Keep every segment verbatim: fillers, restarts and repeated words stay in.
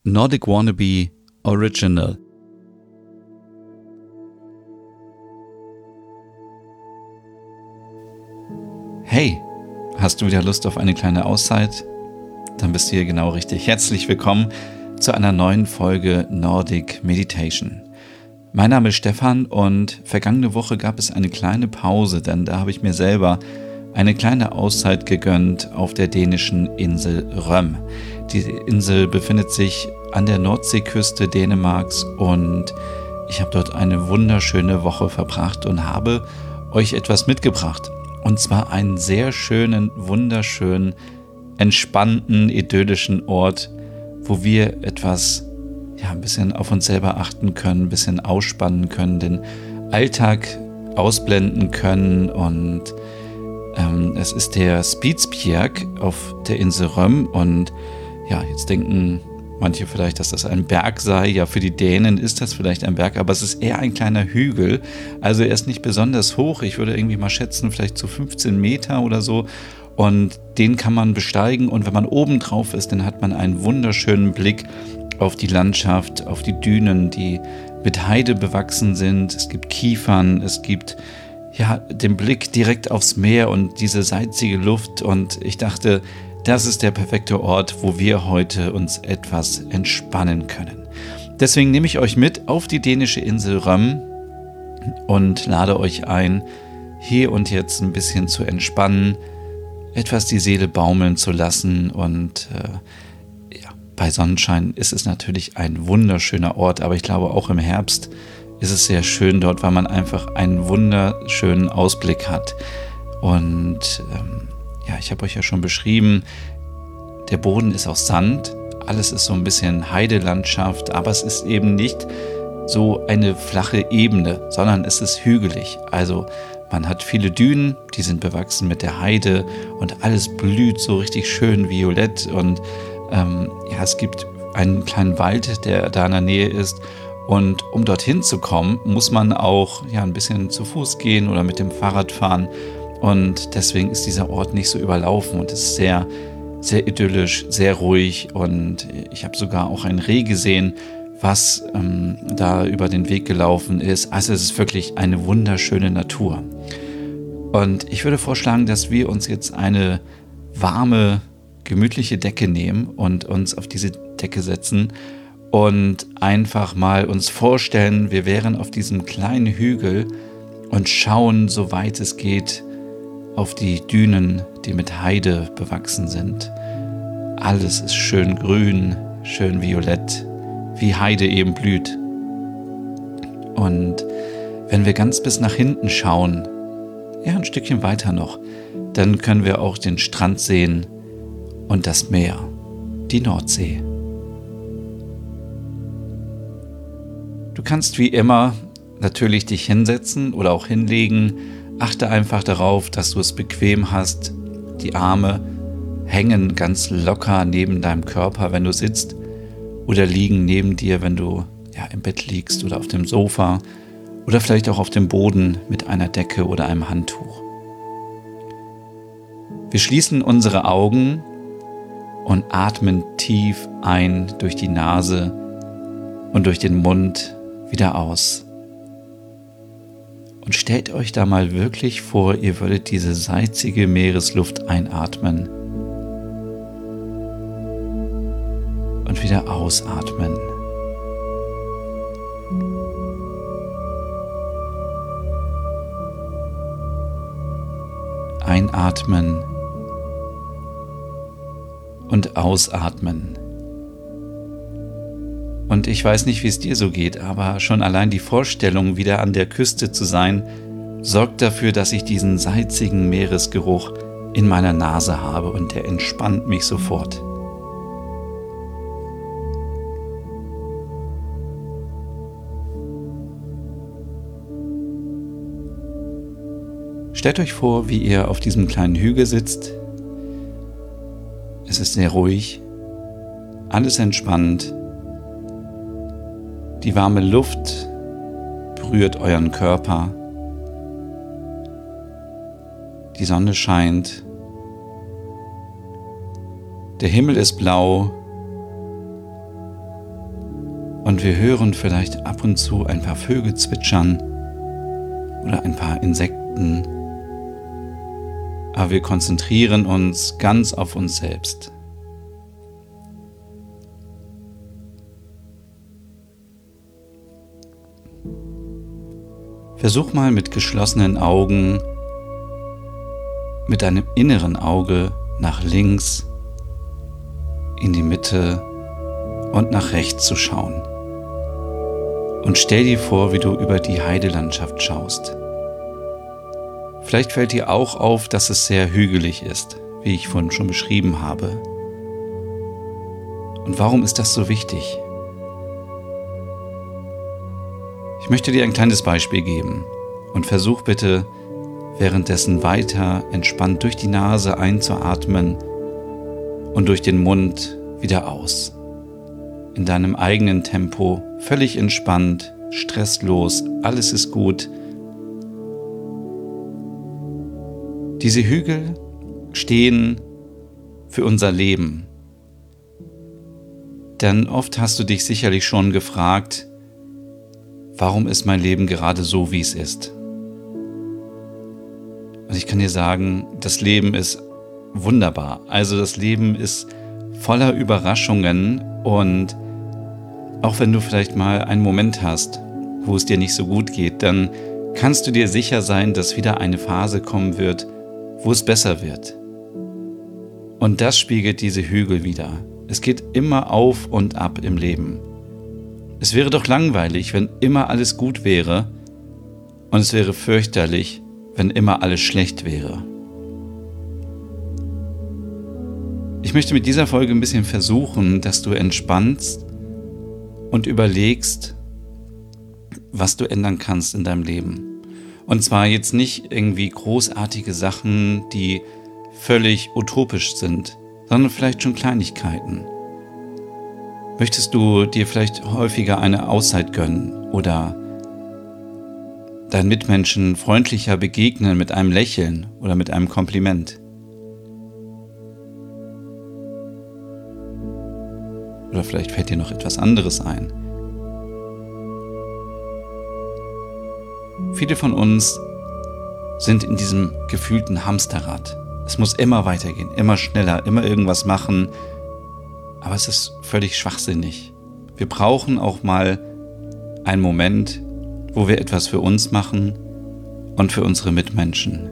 Nordic Wannabe Original. Hey, hast du wieder Lust auf eine kleine Auszeit? Dann bist du hier genau richtig. Herzlich willkommen zu einer neuen Folge Nordic Meditation. Mein Name ist Stefan und vergangene Woche gab es eine kleine Pause, denn da habe ich mir selber eine kleine Auszeit gegönnt auf der dänischen Insel Røm. Die Insel befindet sich an der Nordseeküste Dänemarks und ich habe dort eine wunderschöne Woche verbracht und habe euch etwas mitgebracht. Und zwar einen sehr schönen, wunderschönen, entspannten, idyllischen Ort, wo wir etwas, ja, ein bisschen auf uns selber achten können, ein bisschen ausspannen können, den Alltag ausblenden können. Und ähm, es ist der Spitsberg auf der Insel Røm. Und ja, jetzt denken manche vielleicht, dass das ein Berg sei. Ja, für die Dänen ist das vielleicht ein Berg, aber es ist eher ein kleiner Hügel. Also er ist nicht besonders hoch. Ich würde irgendwie mal schätzen, vielleicht so fünfzehn Meter oder so. Und den kann man besteigen. Und wenn man oben drauf ist, dann hat man einen wunderschönen Blick auf die Landschaft, auf die Dünen, die mit Heide bewachsen sind. Es gibt Kiefern, es gibt ja den Blick direkt aufs Meer und diese salzige Luft. Und ich dachte, das ist der perfekte Ort, wo wir heute uns etwas entspannen können. Deswegen nehme ich euch mit auf die dänische Insel Røm und lade euch ein, hier und jetzt ein bisschen zu entspannen, etwas die Seele baumeln zu lassen. Und äh, ja, bei Sonnenschein ist es natürlich ein wunderschöner Ort, aber ich glaube auch im Herbst ist es sehr schön dort, weil man einfach einen wunderschönen Ausblick hat. Und ähm, ja, ich habe euch ja schon beschrieben, der Boden ist aus Sand, alles ist so ein bisschen Heidelandschaft, aber es ist eben nicht so eine flache Ebene, sondern es ist hügelig. Also man hat viele Dünen, die sind bewachsen mit der Heide und alles blüht so richtig schön violett. Und ähm, ja, es gibt einen kleinen Wald, der da in der Nähe ist. Und um dorthin zu kommen, muss man auch ja, ein bisschen zu Fuß gehen oder mit dem Fahrrad fahren. Und deswegen ist dieser Ort nicht so überlaufen und es ist sehr, sehr idyllisch, sehr ruhig. Und ich habe sogar auch ein Reh gesehen, was ähm, da über den Weg gelaufen ist. Also es ist wirklich eine wunderschöne Natur. Und ich würde vorschlagen, dass wir uns jetzt eine warme, gemütliche Decke nehmen und uns auf diese Decke setzen und einfach mal uns vorstellen, wir wären auf diesem kleinen Hügel und schauen, soweit es geht, auf die Dünen, die mit Heide bewachsen sind. Alles ist schön grün, schön violett, wie Heide eben blüht. Und wenn wir ganz bis nach hinten schauen, ja, ein Stückchen weiter noch, dann können wir auch den Strand sehen und das Meer, die Nordsee. Du kannst wie immer natürlich dich hinsetzen oder auch hinlegen. Achte einfach darauf, dass du es bequem hast. Die Arme hängen ganz locker neben deinem Körper, wenn du sitzt, oder liegen neben dir, wenn du ja, im Bett liegst oder auf dem Sofa oder vielleicht auch auf dem Boden mit einer Decke oder einem Handtuch. Wir schließen unsere Augen und atmen tief ein durch die Nase und durch den Mund wieder aus. Und stellt euch da mal wirklich vor, ihr würdet diese salzige Meeresluft einatmen und wieder ausatmen. Einatmen und ausatmen. Und ich weiß nicht, wie es dir so geht, aber schon allein die Vorstellung, wieder an der Küste zu sein, sorgt dafür, dass ich diesen salzigen Meeresgeruch in meiner Nase habe und der entspannt mich sofort. Stellt euch vor, wie ihr auf diesem kleinen Hügel sitzt. Es ist sehr ruhig, alles entspannt. Die warme Luft berührt euren Körper. Die Sonne scheint. Der Himmel ist blau und wir hören vielleicht ab und zu ein paar Vögel zwitschern oder ein paar Insekten, aber wir konzentrieren uns ganz auf uns selbst. Versuch mal mit geschlossenen Augen, mit deinem inneren Auge nach links, in die Mitte und nach rechts zu schauen. Und stell dir vor, wie du über die Heidelandschaft schaust. Vielleicht fällt dir auch auf, dass es sehr hügelig ist, wie ich vorhin schon beschrieben habe. Und warum ist das so wichtig? Ich möchte dir ein kleines Beispiel geben und versuch bitte, währenddessen weiter entspannt durch die Nase einzuatmen und durch den Mund wieder aus. In deinem eigenen Tempo, völlig entspannt, stresslos, alles ist gut. Diese Hügel stehen für unser Leben. Denn oft hast du dich sicherlich schon gefragt, warum ist mein Leben gerade so, wie es ist? Und ich kann dir sagen, das Leben ist wunderbar. Also das Leben ist voller Überraschungen und auch wenn du vielleicht mal einen Moment hast, wo es dir nicht so gut geht, dann kannst du dir sicher sein, dass wieder eine Phase kommen wird, wo es besser wird. Und das spiegelt diese Hügel wider. Es geht immer auf und ab im Leben. Es wäre doch langweilig, wenn immer alles gut wäre, und es wäre fürchterlich, wenn immer alles schlecht wäre. Ich möchte mit dieser Folge ein bisschen versuchen, dass du entspannst und überlegst, was du ändern kannst in deinem Leben. Und zwar jetzt nicht irgendwie großartige Sachen, die völlig utopisch sind, sondern vielleicht schon Kleinigkeiten. Möchtest du dir vielleicht häufiger eine Auszeit gönnen oder deinen Mitmenschen freundlicher begegnen mit einem Lächeln oder mit einem Kompliment? Oder vielleicht fällt dir noch etwas anderes ein. Viele von uns sind in diesem gefühlten Hamsterrad. Es muss immer weitergehen, immer schneller, immer irgendwas machen. Aber es ist völlig schwachsinnig. Wir brauchen auch mal einen Moment, wo wir etwas für uns machen und für unsere Mitmenschen.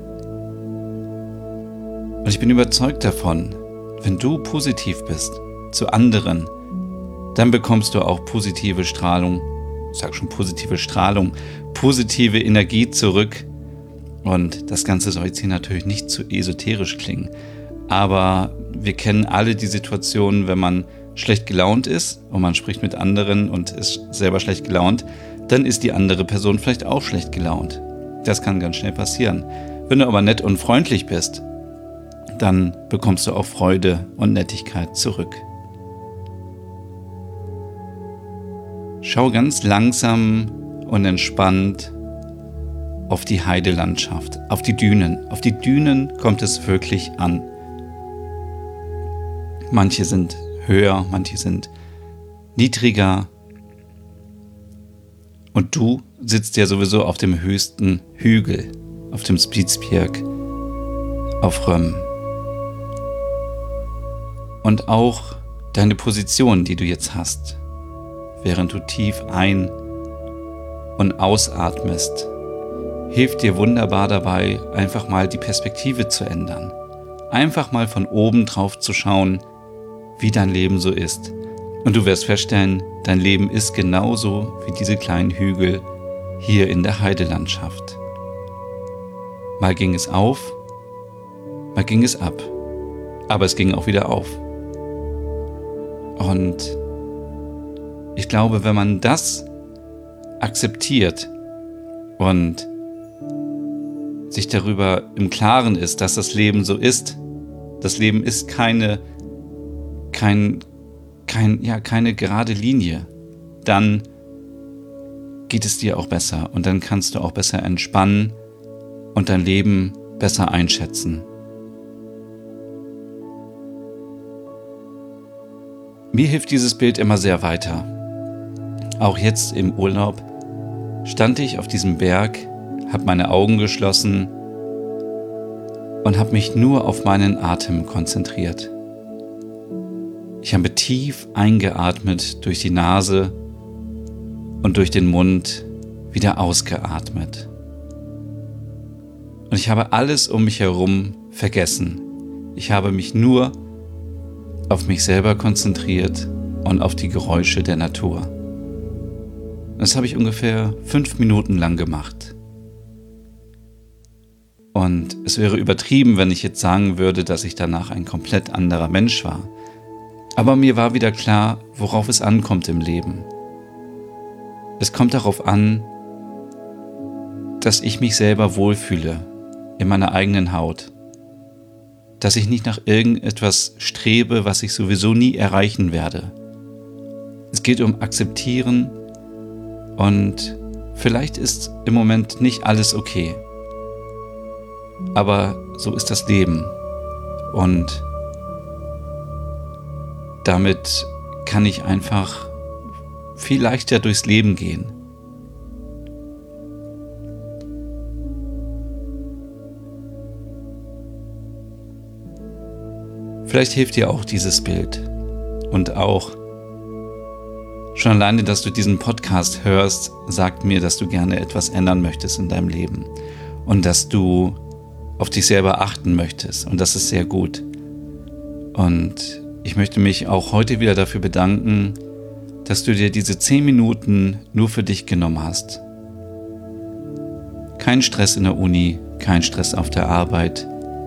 Und ich bin überzeugt davon, wenn du positiv bist zu anderen, dann bekommst du auch positive Strahlung, ich sag schon positive Strahlung, positive Energie zurück. Und das Ganze soll jetzt hier natürlich nicht zu esoterisch klingen, aber wir kennen alle die Situation, wenn man schlecht gelaunt ist und man spricht mit anderen und ist selber schlecht gelaunt, dann ist die andere Person vielleicht auch schlecht gelaunt. Das kann ganz schnell passieren. Wenn du aber nett und freundlich bist, dann bekommst du auch Freude und Nettigkeit zurück. Schau ganz langsam und entspannt auf die Heidelandschaft, auf die Dünen. Auf die Dünen kommt es wirklich an. Manche sind höher, manche sind niedriger. Und du sitzt ja sowieso auf dem höchsten Hügel, auf dem Spitzberg, auf Röm. Und auch deine Position, die du jetzt hast, während du tief ein- und ausatmest, hilft dir wunderbar dabei, einfach mal die Perspektive zu ändern. Einfach mal von oben drauf zu schauen, wie dein Leben so ist. Und du wirst feststellen, dein Leben ist genauso wie diese kleinen Hügel hier in der Heidelandschaft. Mal ging es auf, mal ging es ab, aber es ging auch wieder auf. Und ich glaube, wenn man das akzeptiert und sich darüber im Klaren ist, dass das Leben so ist, das Leben ist keine, kein, kein, ja, keine gerade Linie, dann geht es dir auch besser und dann kannst du auch besser entspannen und dein Leben besser einschätzen. Mir hilft dieses Bild immer sehr weiter. Auch jetzt im Urlaub stand ich auf diesem Berg, habe meine Augen geschlossen und habe mich nur auf meinen Atem konzentriert. Ich habe tief eingeatmet durch die Nase und durch den Mund wieder ausgeatmet. Und ich habe alles um mich herum vergessen. Ich habe mich nur auf mich selber konzentriert und auf die Geräusche der Natur. Das habe ich ungefähr fünf Minuten lang gemacht. Und es wäre übertrieben, wenn ich jetzt sagen würde, dass ich danach ein komplett anderer Mensch war. Aber mir war wieder klar, worauf es ankommt im Leben. Es kommt darauf an, dass ich mich selber wohlfühle in meiner eigenen Haut. Dass ich nicht nach irgendetwas strebe, was ich sowieso nie erreichen werde. Es geht um Akzeptieren und vielleicht ist im Moment nicht alles okay. Aber so ist das Leben und damit kann ich einfach viel leichter durchs Leben gehen. Vielleicht hilft dir auch dieses Bild und auch schon alleine, dass du diesen Podcast hörst, sagt mir, dass du gerne etwas ändern möchtest in deinem Leben und dass du auf dich selber achten möchtest und das ist sehr gut. Und ich möchte mich auch heute wieder dafür bedanken, dass du dir diese zehn Minuten nur für dich genommen hast. Kein Stress in der Uni, kein Stress auf der Arbeit.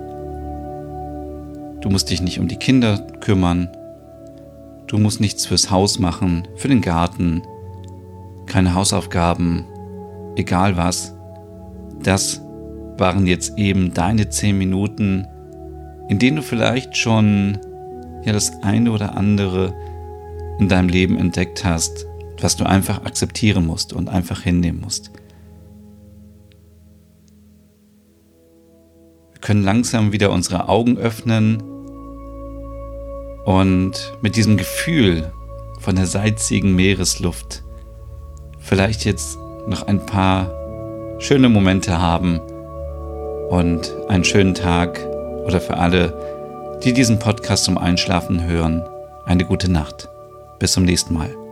Du musst dich nicht um die Kinder kümmern. Du musst nichts fürs Haus machen, für den Garten. Keine Hausaufgaben, egal was. Das waren jetzt eben deine zehn Minuten, in denen du vielleicht schon ja das eine oder andere in deinem Leben entdeckt hast, was du einfach akzeptieren musst und einfach hinnehmen musst. Wir können langsam wieder unsere Augen öffnen und mit diesem Gefühl von der salzigen Meeresluft vielleicht jetzt noch ein paar schöne Momente haben und einen schönen Tag oder für alle, die diesen Podcast zum Einschlafen hören, eine gute Nacht. Bis zum nächsten Mal.